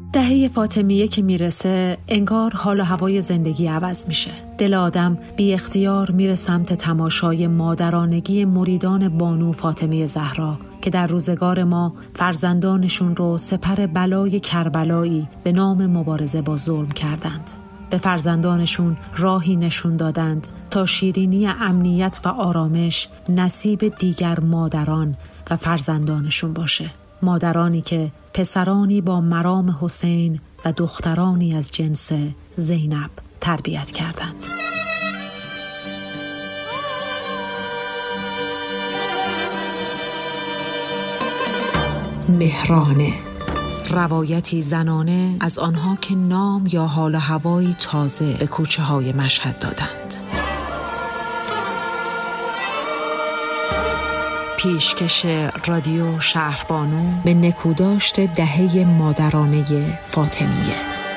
دهه فاطمیه که میرسه انگار حال و هوای زندگی عوض میشه. دل آدم بی اختیار میره سمت تماشای مادرانگی مریدان بانو فاطمه زهرا که در روزگار ما فرزندانشون رو سپر بلای کربلایی به نام مبارزه با ظلم کردند. به فرزندانشون راهی نشون دادند تا شیرینی امنیت و آرامش نصیب دیگر مادران و فرزندانشون باشه. مادرانی که پسرانی با مرام حسین و دخترانی از جنس زینب تربیت کردند. مهرانه، روایتی زنانه از آنها که نام یا حال و هوایی تازه به کوچه های مشهد دادند. پیشکش رادیو شهربانو به نکوداشت دهه مادرانه فاطمیه.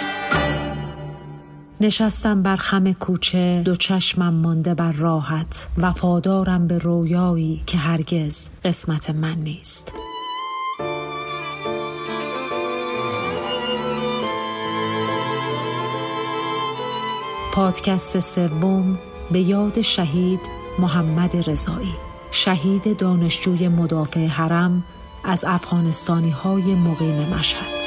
نشستم بر خم کوچه، دو چشمم مانده بر راحت، وفادارم به رویایی که هرگز قسمت من نیست. پادکست سوم به یاد شهید محمد رضایی، شهید دانشجوی مدافع حرم از افغانستانی‌های مقیم مشهد.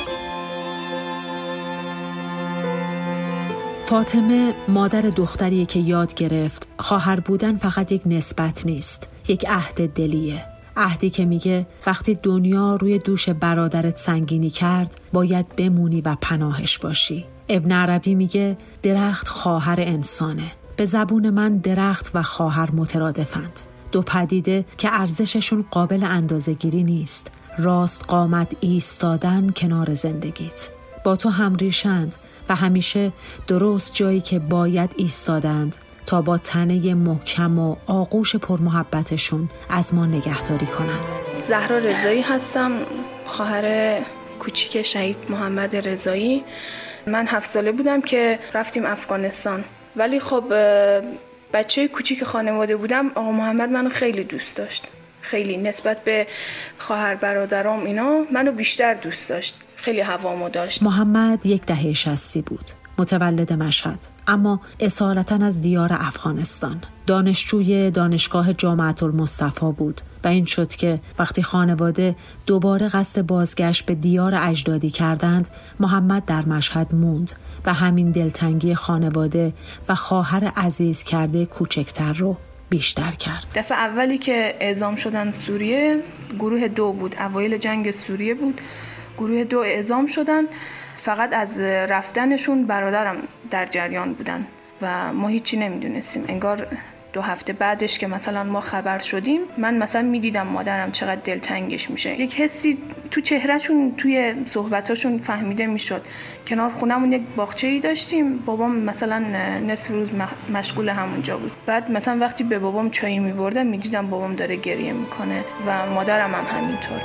فاطمه مادر دختریه که یاد گرفت خواهر بودن فقط یک نسبت نیست، یک عهد دلیه. عهدی که میگه وقتی دنیا روی دوش برادرت سنگینی کرد باید بمونی و پناهش باشی. ابن عربی میگه درخت خواهر انسانه. به زبون من درخت و خواهر مترادفند، دو پدیده که ارزششون قابل اندازه‌گیری نیست. راست قامت ایستادن کنار زندگیت، با تو همریشند و همیشه درست جایی که باید ایستادند تا با تنه محکم و آغوش پرمحبتشون از ما نگهداری کنند. زهرا رضایی هستم، خواهر کوچیک شهید محمد رضایی. من 7 ساله بودم که رفتیم افغانستان، ولی خب بچه کوچیک خانواده بودم. آقا محمد منو خیلی دوست داشت، خیلی نسبت به خواهر برادرام اینا منو بیشتر دوست داشت، خیلی هوامو داشت. محمد یک دهه 60 بود، متولد مشهد، اما اصالتاً از دیار افغانستان. دانشجوی دانشگاه جامعة المصطفی بود و این شد که وقتی خانواده دوباره قصد بازگشت به دیار اجدادی کردند، محمد در مشهد موند و همین دلتنگی خانواده و خواهر عزیز کرده کوچکتر رو بیشتر کرد. دفعه اولی که اعزام شدن سوریه گروه 2 بود، اوایل جنگ سوریه بود. گروه 2 اعزام شدن، فقط از رفتنشون برادرم در جریان بودن و ما هیچی نمیدونستیم. انگار 2 هفته بعدش که مثلا ما خبر شدیم، من مثلا میدیدم مادرم چقدر دلتنگش میشه. یک حسی تو چهرهشون، توی صحبتاشون فهمیده میشد. کنار خونمون یک باغچه‌ای داشتیم، بابام مثلا نصف روز مشغول همونجا بود. بعد مثلا وقتی به بابام چای میبردم میدیدم بابام داره گریه میکنه و مادرم هم همینطور.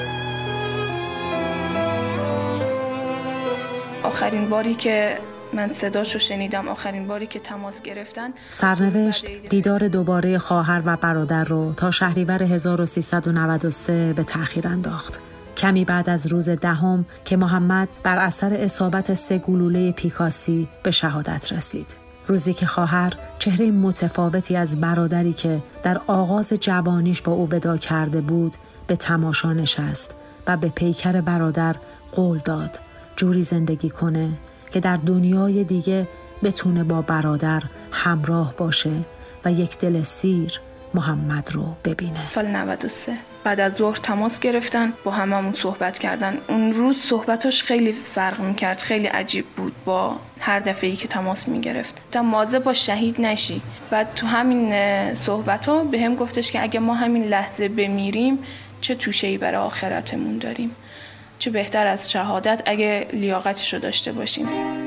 آخرین باری که من صداشو شنیدم، آخرین باری که تماس گرفتن، سرنوشت دیدار دوباره خواهر و برادر رو تا شهریور 1393 به تأخیر انداخت. کمی بعد از روز 10 که محمد بر اثر اصابت 3 گلوله پیکاسی به شهادت رسید. روزی که خواهر چهره متفاوتی از برادری که در آغاز جوانیش با او ودا کرده بود به تماشا نشست و به پیکر برادر قول داد جوری زندگی کنه که در دنیای دیگه بتونه با برادر همراه باشه و یک دل سیر محمد رو ببینه. سال 93 بعد از ظهر تماس گرفتن، با هممون صحبت کردن. اون روز صحبتاش خیلی فرق میکرد، خیلی عجیب بود با هر دفعه‌ای که تماس میگرفت. تا مواظب باش شهید نشی. بعد تو همین صحبت‌ها به هم گفتش که اگه ما همین لحظه بمیریم چه توشه‌ای برای آخرتمون داریم، چه بهتر از شهادت اگه لیاقتش رو داشته باشیم.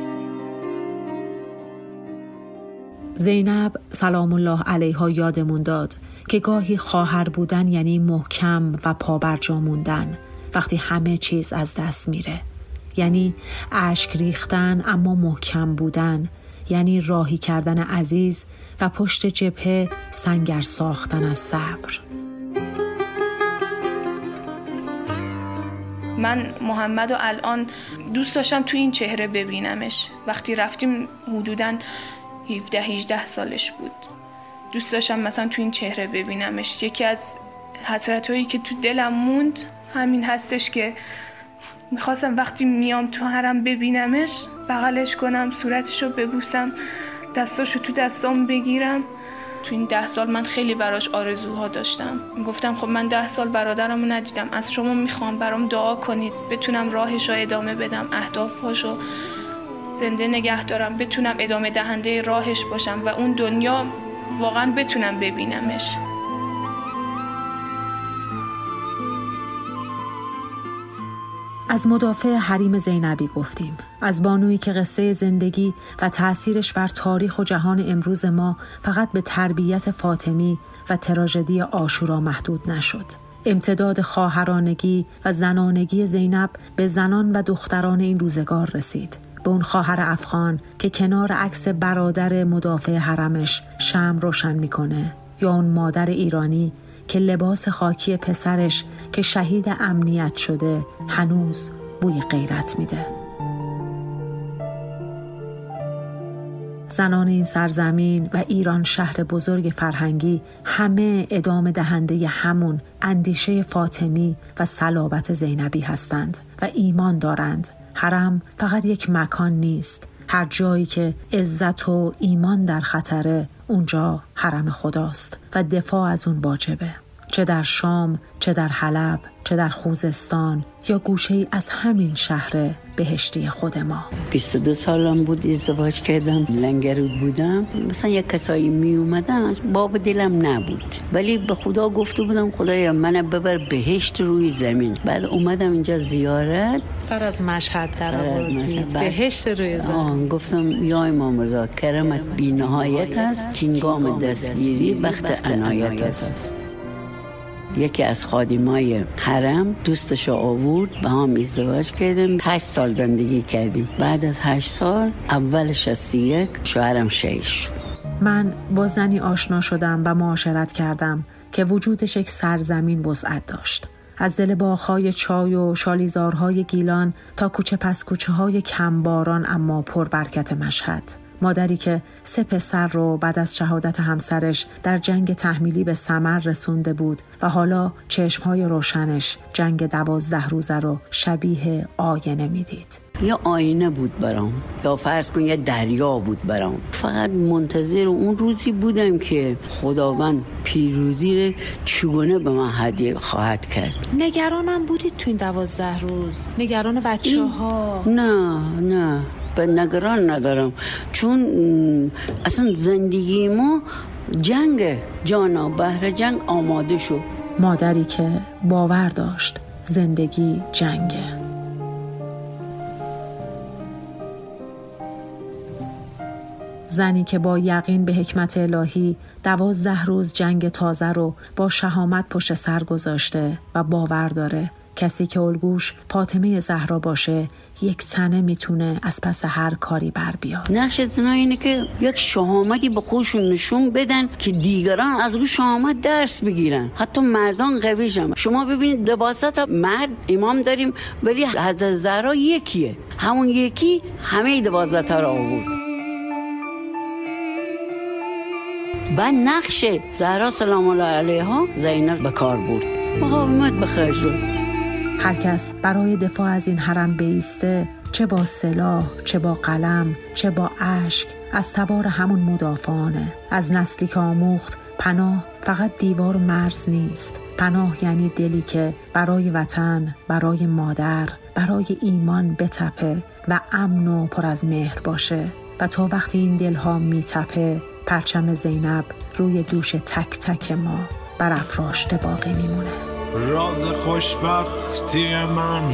زینب سلام الله علیها یادمون داد که گاهی خواهر بودن یعنی محکم و پابرجا موندن وقتی همه چیز از دست میره، یعنی اشک ریختن اما محکم بودن، یعنی راهی کردن عزیز و پشت جبهه سنگر ساختن از صبر. من محمد رو الان دوست داشتم تو این چهره ببینمش. وقتی رفتیم حدوداً 17-18 سالش بود. دوست داشتم مثلا تو این چهره ببینمش. یکی از حسرتایی که تو دلم موند همین هستش که میخواستم وقتی میام تو حرم ببینمش بغلش کنم، صورتشو ببوسم، دستاشو تو دستام بگیرم. تو این 10 سال من خیلی براش آرزوها داشتم. گفتم خب من 10 سال برادرمو ندیدم، از شما میخوام برام دعا کنید بتونم راهشو ادامه بدم، اهدافاشو زنده نگه دارم، بتونم ادامه دهنده راهش باشم و اون دنیا واقعا بتونم ببینمش. از مدافع حریم زینبی گفتیم، از بانویی که قصه زندگی و تأثیرش بر تاریخ و جهان امروز ما فقط به تربیت فاطمی و تراژدی عاشورا محدود نشد. امتداد خواهرانگی و زنانگی زینب به زنان و دختران این روزگار رسید. به اون خواهر افغان که کنار عکس برادر مدافع حرمش شمع روشن میکنه، یا اون مادر ایرانی که لباس خاکی پسرش که شهید امنیت شده هنوز بوی غیرت میده. زنان این سرزمین و ایران شهر بزرگ فرهنگی همه ادامه دهنده همون اندیشه فاطمی و صلابت زینبی هستند و ایمان دارند حرم فقط یک مکان نیست. هر جایی که عزت و ایمان در خطره اونجا حرم خداست و دفاع از اون واجبه. چه در شام، چه در حلب، چه در خوزستان یا گوشه‌ای از همین شهر بهشتی خود ما. 22 سالم بود ازدواج کردم، لنگرود بودم. مثلا یک کسایی می اومدن باب دلم نبود، ولی به خدا گفته بودم خدایا منو ببر بهشت روی زمین. بعد اومدم اینجا زیارت، سر از مشهد در آوردی بهشت روی زمین. گفتم یا امام رضا کرمت بی نهایت است، هنگام دستگیری وقت عنایت است. یکی از خادمای حرم دوستش آورد، با هم ازدواج کردیم، 8 سال زندگی کردیم. بعد از 8 سال اول 61 شوهرم شهید شد. من با زنی آشنا شدم و معاشرت کردم که وجودش یک سرزمین وسعت داشت. از دل باغ‌های چای و شالیزارهای گیلان تا کوچه پس کوچه های کمباران اما پربرکت مشهد. مادری که 3 پسر رو بعد از شهادت همسرش در جنگ تحمیلی به ثمر رسونده بود و حالا چشمهای روشنش جنگ 12 روزه رو شبیه آینه میدید. یا آینه بود برام، یا فرض کن یه دریا بود برام. فقط منتظر اون روزی بودم که خداوند پیروزی رو چگونه به من هدیه خواهد کرد. نگرانم بودید تو این 12 روز؟ نگران بچه‌ها؟ نه به نگران ندارم، چون اصلا زندگی ما جنگ، جانا بهر جنگ آماده شو. مادری که باور داشت زندگی جنگه. زنی که با یقین به حکمت الهی 12 روز جنگ تازه رو با شهامت پشت سر گذاشته و باور داره کسی که الگوش فاطمه زهرا باشه یک تنه میتونه از پس هر کاری بر بیاد. نقش زنا اینه که یک شهامتی به خودشون نشون بدن که دیگران از اون شهامت درس بگیرن. حتی مردان قویشن. شما ببینید 12 مرد امام داریم ولی حضرت زهرا یکیه، همون یکی همه 12 رو آورد. بعد نقش زهرا سلام الله علیها زینب به کار برد، مقاومت به خرج شد. هر کس برای دفاع از این حرم بایسته، چه با سلاح، چه با قلم، چه با اشک، از تبار همون مدافعانه. از نسلی که آموخت پناه فقط دیوار و مرز نیست. پناه یعنی دلی که برای وطن، برای مادر، برای ایمان بتپه و امن و پر از مهر باشه. و تا وقتی این دلها میتپه، پرچم زینب روی دوش تک تک ما برافراشته باقی میمونه. راز خوشبختی من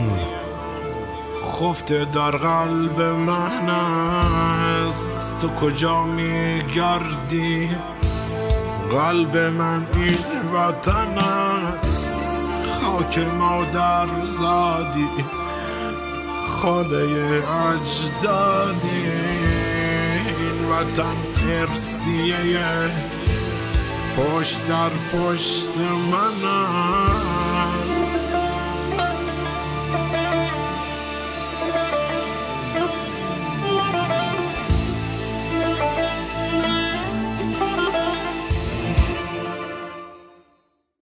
خفته در قلب من است، تو کجا میگردی؟ قلب من این وطن است، خاک مادر زادی، خاله اجدادی. این وطن ارسیه پشت در پشت من است.